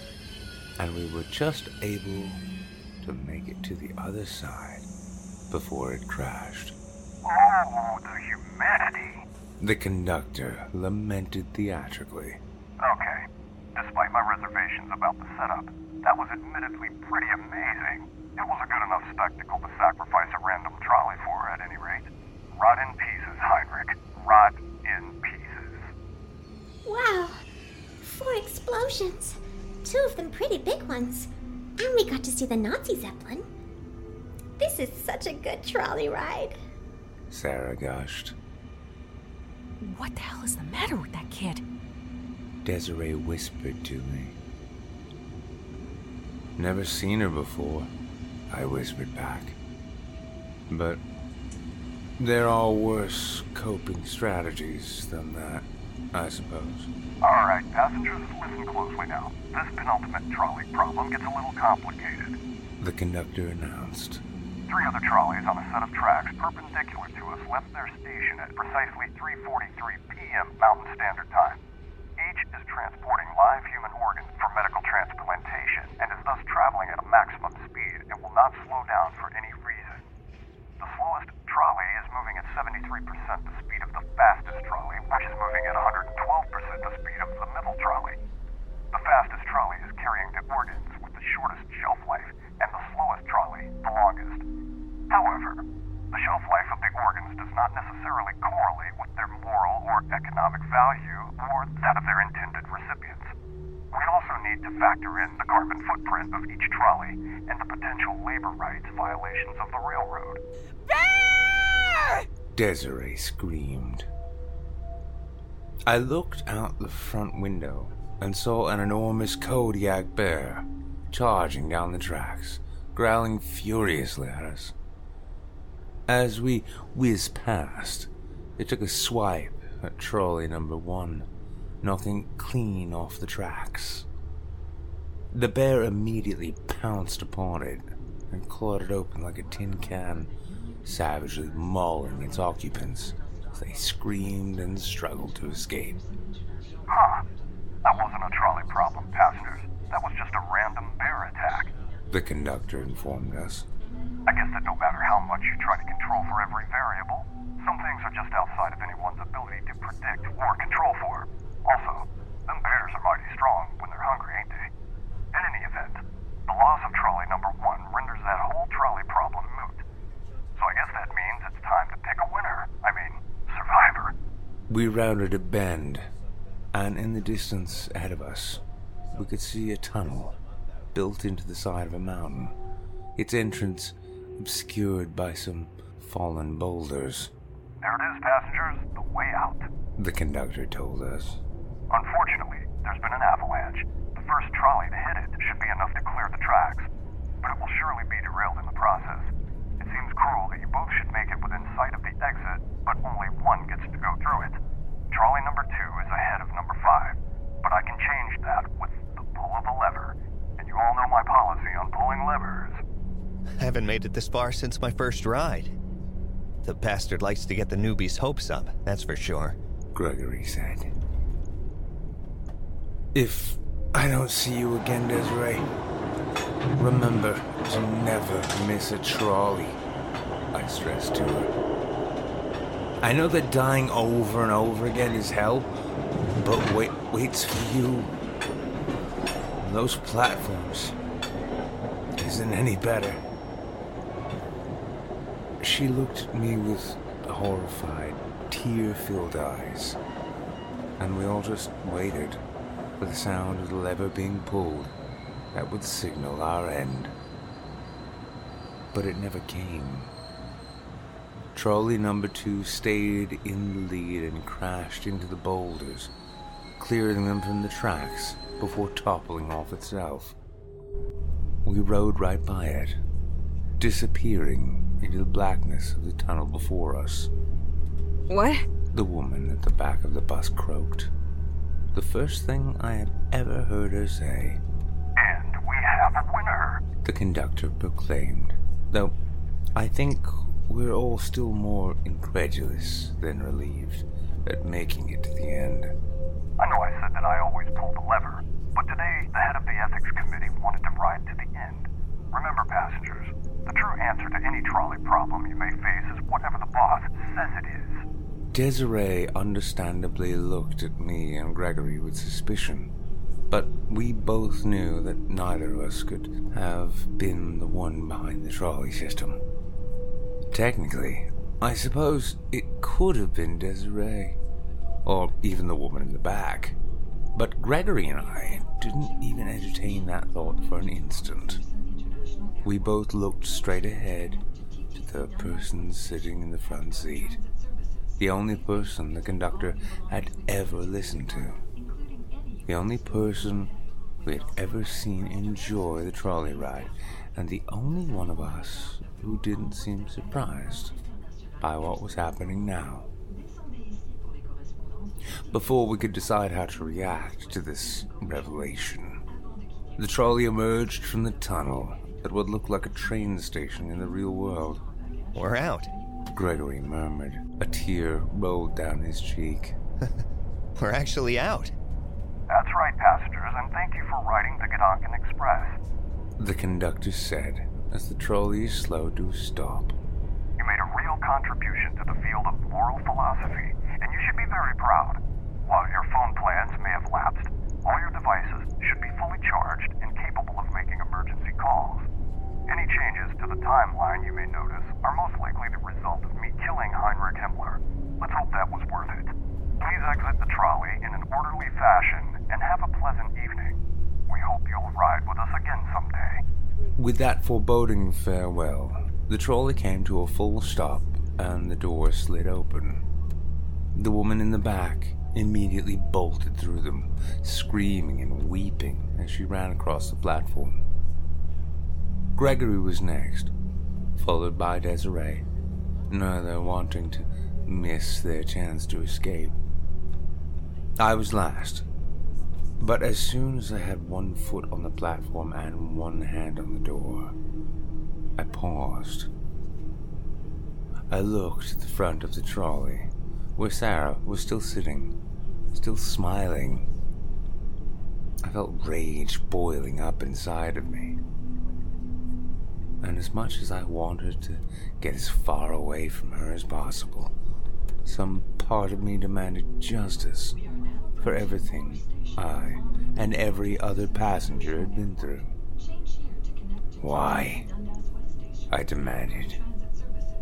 and we were just able to make it to the other side before it crashed. Oh, the humanity! The conductor lamented theatrically. Okay, despite my reservations about the setup, that was admittedly pretty amazing. It was a good enough spectacle to sacrifice a random trolley for, at any rate. Rot in pieces, Heinrich. Rot in pieces. Wow! Four explosions. Two of them pretty big ones. And we got to see the Nazi Zeppelin. This is such a good trolley ride. Sarah gushed. What the hell is the matter with that kid? Desiree whispered to me. Never seen her before, I whispered back. But there are worse coping strategies than that, I suppose. Alright, passengers, listen closely now. This penultimate trolley problem gets a little complicated. The conductor announced. Three other trolleys on a set of tracks perpendicular to us left their station at precisely three forty-three p.m. Mountain Standard Time. Each is transporting live human organs for medical transplantation and is thus traveling at a maximum speed and will not slow down for any reason. The slowest trolley is moving at seventy-three percent the speed of the fastest trolley, which is moving at one hundred twelve percent the speed of the middle trolley. The fastest trolley is carrying the organs with the shortest shelf life, and the slowest trolley the longest. However, the shelf life of the organs does not necessarily correlate with their moral or economic value or that of their intended recipients. We also need to factor in the carbon footprint of each trolley and the potential labor rights violations of the railroad. Desiree screamed. I looked out the front window and saw an enormous Kodiak bear charging down the tracks, growling furiously at us. As we whizzed past, it took a swipe at trolley number one, knocking clean off the tracks. The bear immediately pounced upon it and clawed it open like a tin can, savagely mauling its occupants as they screamed and struggled to escape. Huh. That wasn't a trolley problem, passengers. That was just a random bear attack, the conductor informed us. I guess that no matter how much you try to control for every variable, some things are just outside of anyone's ability to predict or control for. Also, them bears are mighty strong when they're hungry, ain't they? In any event, the loss of trolley number one renders that whole trolley problem moot. So I guess that means it's time to pick a winner. I mean, survivor. We rounded a bend, and in the distance ahead of us, we could see a tunnel built into the side of a mountain, its entrance obscured by some fallen boulders. There it is, passengers, the way out, the conductor told us. Unfortunately, there's been an avalanche. The first trolley to hit it should be enough to clear the tracks, but it will surely be derailed in the process. It seems cruel that you both should make it within sight of the exit, but only one gets to go through it. Trolley number two is ahead of number five, but I can change that with the pull of a lever, and you all know my policy on pulling levers. I haven't made it this far since my first ride. The bastard likes to get the newbies' hopes up, that's for sure, Gregory said. If I don't see you again, Desiree, remember to never miss a trolley, I stressed to her. I know that dying over and over again is hell, but wait, waits for you. And those platforms isn't any better. She looked at me with horrified, tear-filled eyes, and we all just waited for the sound of the lever being pulled that would signal our end. But it never came. Trolley number two stayed in the lead and crashed into the boulders, clearing them from the tracks before toppling off itself. We rode right by it, disappearing into the blackness of the tunnel before us. What? The woman at the back of the bus croaked. The first thing I had ever heard her say. And we have a winner, the conductor proclaimed, though I think we're all still more incredulous than relieved at making it to the end. I know I said that I always pull the lever, but today the head of the ethics committee wanted to ride to the end. Remember, passengers, the true answer to any trolley problem you may face is whatever the boss says it is. Desiree understandably looked at me and Gregory with suspicion, but we both knew that neither of us could have been the one behind the trolley system. Technically, I suppose it could have been Desiree, or even the woman in the back, but Gregory and I didn't even entertain that thought for an instant. We both looked straight ahead to the person sitting in the front seat, the only person the conductor had ever listened to, the only person we had ever seen enjoy the trolley ride, and the only one of us who didn't seem surprised by what was happening now. Before we could decide how to react to this revelation, the trolley emerged from the tunnel at what looked like a train station in the real world. We're out, Gregory murmured. A tear rolled down his cheek. We're actually out. That's right, passengers, and thank you for riding the Gedanken Express, the conductor said as the trolley slowed to a stop. You made a real contribution to the field of moral philosophy, and you should be very proud. While your phone plans may have lapsed, all your devices should be fully charged and capable of making emergency calls. Any changes to the timeline you may notice are most likely the result of me killing Heinrich Himmler. Let's hope that was worth it. Please exit the trolley in an orderly fashion and have a pleasant evening. We hope you'll ride with us again someday. With that foreboding farewell, the trolley came to a full stop and the door slid open. The woman in the back immediately bolted through them, screaming and weeping as she ran across the platform. Gregory was next, followed by Desiree, neither wanting to miss their chance to escape. I was last, but as soon as I had one foot on the platform and one hand on the door, I paused. I looked at the front of the trolley, where Sarah was still sitting, still smiling. I felt rage boiling up inside of me. And as much as I wanted to get as far away from her as possible, some part of me demanded justice for everything I and every other passenger had been through. Why? I demanded.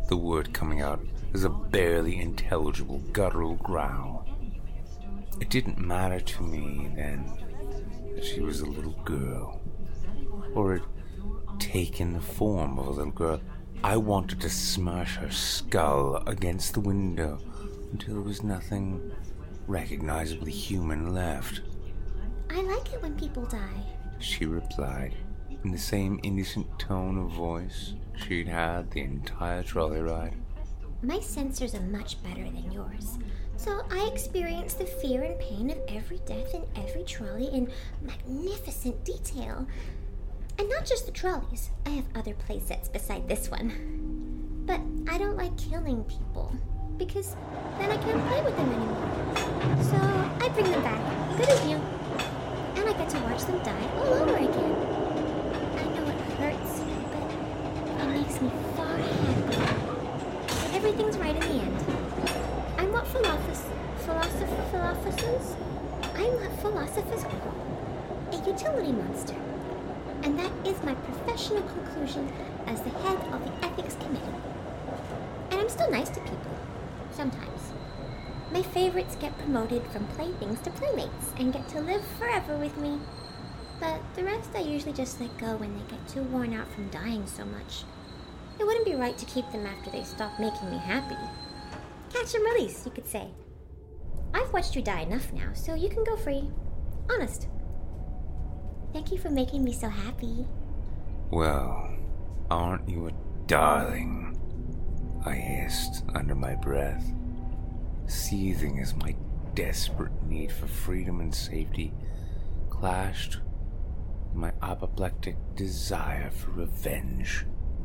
the word coming out as a barely intelligible guttural growl. It didn't matter to me then that she was a little girl, or had taken the form of a little girl. I wanted to smash her skull against the window until there was nothing recognizably human left. I like it when people die, she replied, in the same innocent tone of voice she'd had the entire trolley ride. My sensors are much better than yours, so I experience the fear and pain of every death in every trolley in magnificent detail. And not just the trolleys. I have other playsets beside this one. But I don't like killing people, because then I can't play with them anymore. So I bring them back, good as new, and I get to watch them die all over again. I know it hurts, but it makes me far happier. That everything's right in the end. I'm what philosophers, philosopher, philosophers? I'm what philosophers call a utility monster. And that is my professional conclusion as the head of the ethics committee. And I'm still nice to people, sometimes. My favorites get promoted from playthings to playmates and get to live forever with me. But the rest I usually just let go when they get too worn out from dying so much. It wouldn't be right to keep them after they stop making me happy. Catch and release, you could say. I've watched you die enough now, so you can go free. Honest. Thank you for making me so happy. Well, aren't you a darling? I hissed under my breath, seething as my desperate need for freedom and safety clashed with my apoplectic desire for revenge.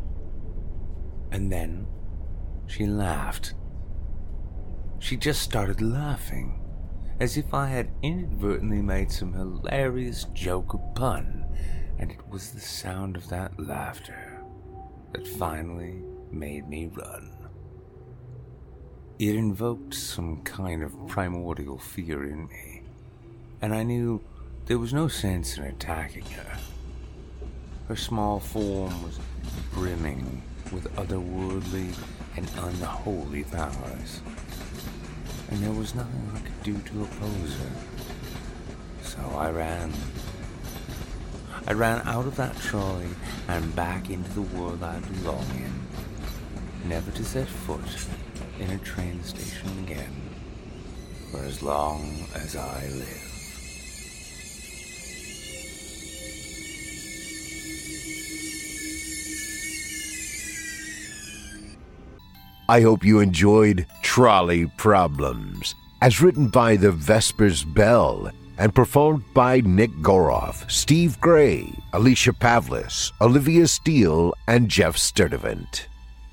And then she laughed. She just started laughing, as if I had inadvertently made some hilarious joke or pun, and it was the sound of that laughter that finally made me run. It invoked some kind of primordial fear in me, and I knew there was no sense in attacking her. Her small form was brimming with otherworldly and unholy powers, and there was nothing I could do to oppose her. So I ran. I ran out of that trolley and back into the world I belong in, never to set foot in a train station again for as long as I live. I hope you enjoyed Trolley Problems, as written by the Vespers Bell and performed by Nick Goroff, Steve Gray, Alicia Pavlis, Olivia Steele, and Jeff Sturdivant.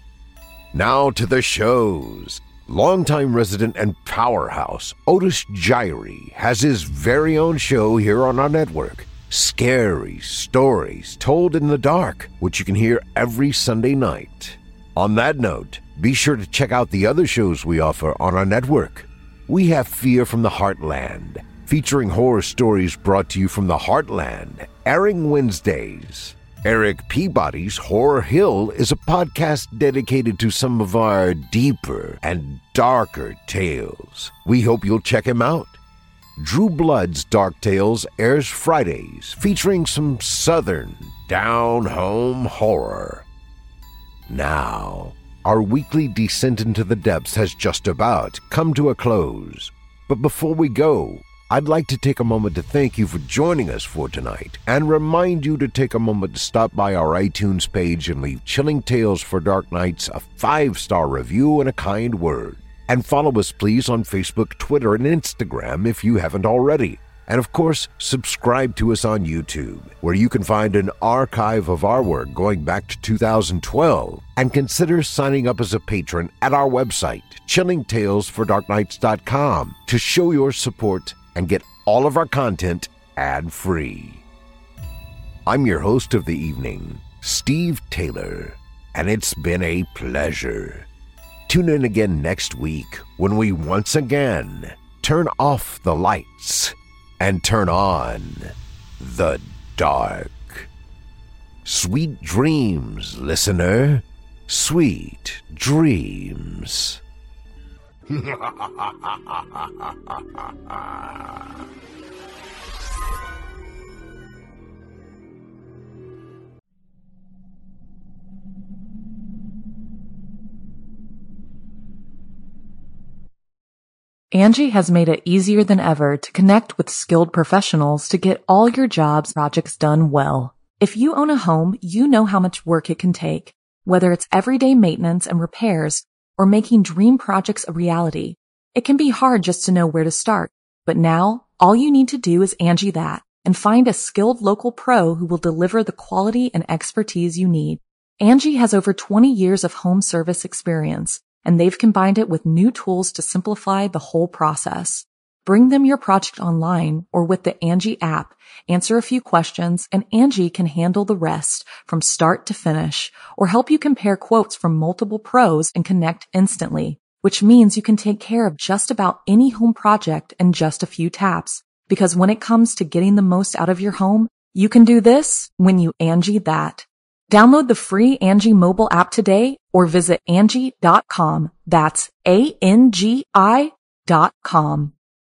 Now to the shows. Longtime resident and powerhouse Otis Jiry has his very own show here on our network, Scary Stories Told in the Dark, which you can hear every Sunday night. On that note, be sure to check out the other shows we offer on our network. We have Fear from the Heartland, featuring horror stories brought to you from the Heartland, airing Wednesdays. Eric Peabody's Horror Hill is a podcast dedicated to some of our deeper and darker tales. We hope you'll check him out. Drew Blood's Dark Tales airs Fridays, featuring some southern, down-home horror. Now, our weekly descent into the depths has just about come to a close. But before we go, I'd like to take a moment to thank you for joining us for tonight and remind you to take a moment to stop by our iTunes page and leave Chilling Tales for Dark Nights a five-star review and a kind word. And follow us please on Facebook, Twitter, and Instagram if you haven't already. And of course, subscribe to us on YouTube, where you can find an archive of our work going back to two thousand twelve, and consider signing up as a patron at our website, chilling tales for dark nights dot com, to show your support and get all of our content ad-free. I'm your host of the evening, Steve Taylor, and it's been a pleasure. Tune in again next week when we once again turn off the lights and turn on the dark. Sweet dreams, listener. sweet dreams. Angie has made it easier than ever to connect with skilled professionals to get all your jobs projects done well. If you own a home, you know how much work it can take, whether it's everyday maintenance and repairs or making dream projects a reality. It can be hard just to know where to start, but now all you need to do is Angie that and find a skilled local pro who will deliver the quality and expertise you need. Angie has over twenty years of home service experience, and they've combined it with new tools to simplify the whole process. Bring them your project online or with the Angie app, answer a few questions, and Angie can handle the rest from start to finish, or help you compare quotes from multiple pros and connect instantly, which means you can take care of just about any home project in just a few taps. Because when it comes to getting the most out of your home, you can do this when you Angie that. Download the free Angie mobile app today or visit Angie dot com. That's A N G I dot com.